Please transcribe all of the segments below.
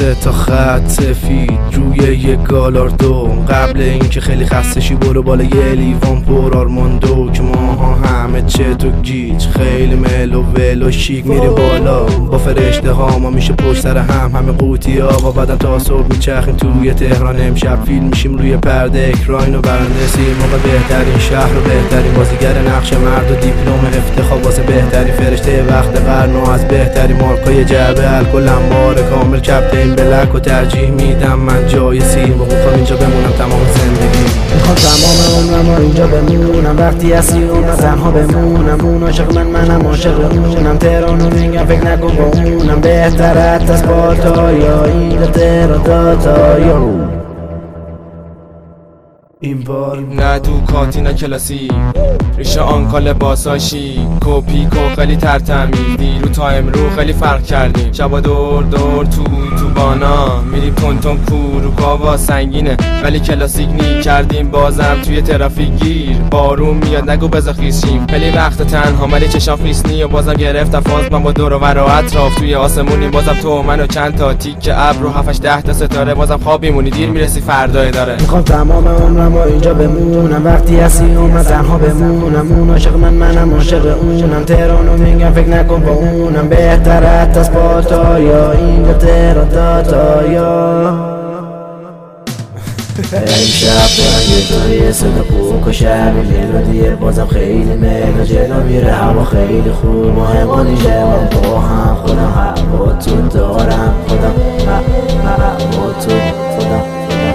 سه تا خط سفید روی یه گالاردو. قبل اینکه خیلی خسته شی برو بالا یه لیوان پر آرماندو که ماها همه چت و گیج خیلی ملو ولو شیک میری بالا با فرشته ها. ما میشه پشت سر همه قوطی ها و بعدم تا صبح میچرخیم توی تهران. امشب فیلم میشیم روی پرده اکراین و برنده سیما و بهترین شهر و بهترین بازیگر نقش مرد و دیپلم افتخار واسه بهترین فرشته وقت قرن و از بهترین مارکای جعبه الکل انبار کامل کپتین بلک و ترجیح میدم من جای سیما. میخوام اینجا بمونم تمام زندگی. میخوام تمام عمرم اینجا بمونم وقتی هستی اون تنها بمونم. اون عاشق منم عاشق اونم. تهرانو میگم فکر نکن با اونم. بهترت از پاتایا این تهراناتایا. این بار نه تو کاتینا کلاسی ریشه آنکا لباساشی کپی کو خیلی ترتمیز دیرو تا امرو خیلی فرق کردیم. شبا دور تو بانا میریم تون کوروکا با سنگینه ولی کلاسیک نی کردیم بازم توی ترافیک گیر. بارون میاد نگو بزا خیسیم خیلی وقت تنها ولی چشام خیسنی و بازم گرفتم فاز من با دور و ور و اطراف توی آسمونیم بازم تو من و چند تا تیک ابر و 7 10 تا ستاره بازم خواب میمونی دیر میرسی فردا داره. میخوام تمام عمرم اینجا بمونم وقتی هستی اون تنها بمونم. اون عاشق منم عاشق اونم. تهرانو میگم فکر نکن با اونم. بهترت از پاتایا این تهراناتایا. امشب دارم یه توی صدا پوک و شبی ملودیه بازم خیلی ملو جلو میره هوا خیلی خوب. مهمانیشه من با هم خودم هوا تو دارم خودم هوا تو خودم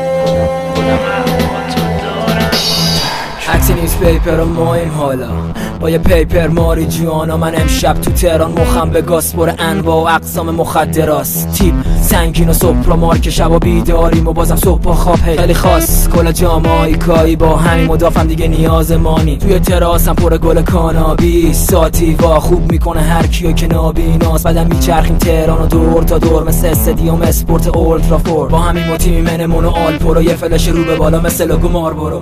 عکس نیوز پیپر و مهم حالا با یه پیپر ماری جوانا. من امشب تو تهران مخم به گاسپور انواع و اقسام مخدراست. تیپ سنگین و سوپرا مارک شبا بیداریم و بازم صبح با خواب خیلی خاص. کلا جامایکایی با همین مدافم دیگه نیاز مانی. توی تراسم پر گل کانابیس ساتیوا خوب میکنه هر کیو که نابیناست. بعدم میچرخیم تهران و دور تا دور مثل استادیوم اسپورت اولترافورد با همین موتیمی منمون و آلپورو یه فلش رو به بالا مثل لوگو ماربورو.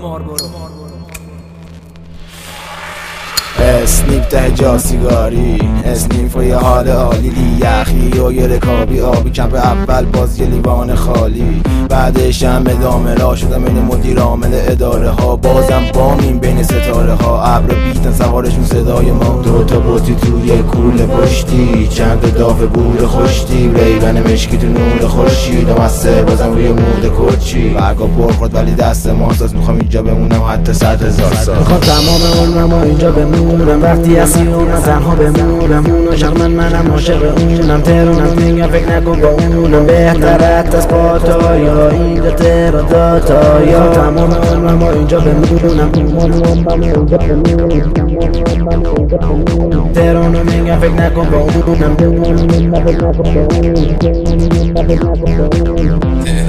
اسنیپ ته جا سیگاری اسنیف و یه حال عالی یخی و یه رکابی آبی کمپ اول باز یه لیوان خالی. بعدش هم ادامه را شدم این مدیر عامل اداره ها. بازم بامیم بین ستاره ها ابر بیتن سوارشون صدای ما. 2 تا بوتی توی کوله پشتی چند داف بور خوشتی ریون مشکی تو نور خورشید و مستر بازم روی مود کوچی. برگا پر خورد ولی دست ما ساز. میخوام اینجا بمونم حتی 100,000 سال. میخوام تمام عمرم اینجا بمونم وقتی هستی اون تنها بمونم. اون عاشق منم عاشق اونم. تهرانم میگم فکر نکن با اونم. بهترت از پاتایا این تهراناتایا. تمام عمرم اینجا بمونم تهرانو میگم فکر نکن با اونم.